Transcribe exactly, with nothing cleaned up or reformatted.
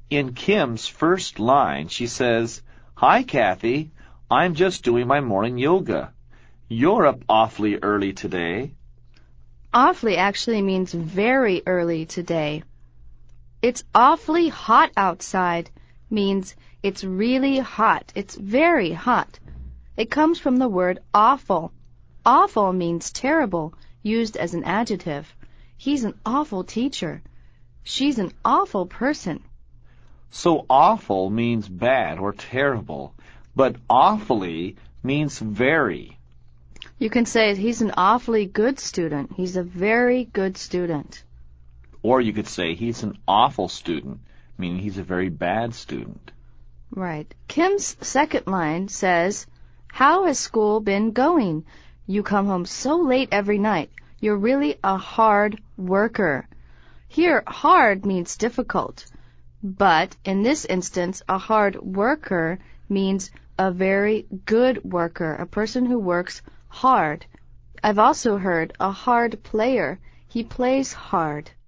In Kim's first line, she says, "Hi, Kathy. I'm just doing my morning yoga. You're up awfully early today." Awfully actually means very early today. It's awfully hot outside means it's really hot. It's very hot. It comes from the word awful. Awful means terrible, used as an adjective. He's an awful teacher. She's an awful person. So awful means bad or terrible, but awfully means very. You can say he's an awfully good student. He's a very good student. Or you could say he's an awful student, meaning he's a very bad student. Right. Kim's second line says, "How has school been going? You come home so late every night. You're really a hard worker." Here, hard means difficult. But in this instance, a hard worker means a very good worker, a person who works hard. I've also heard a hard player. He plays hard.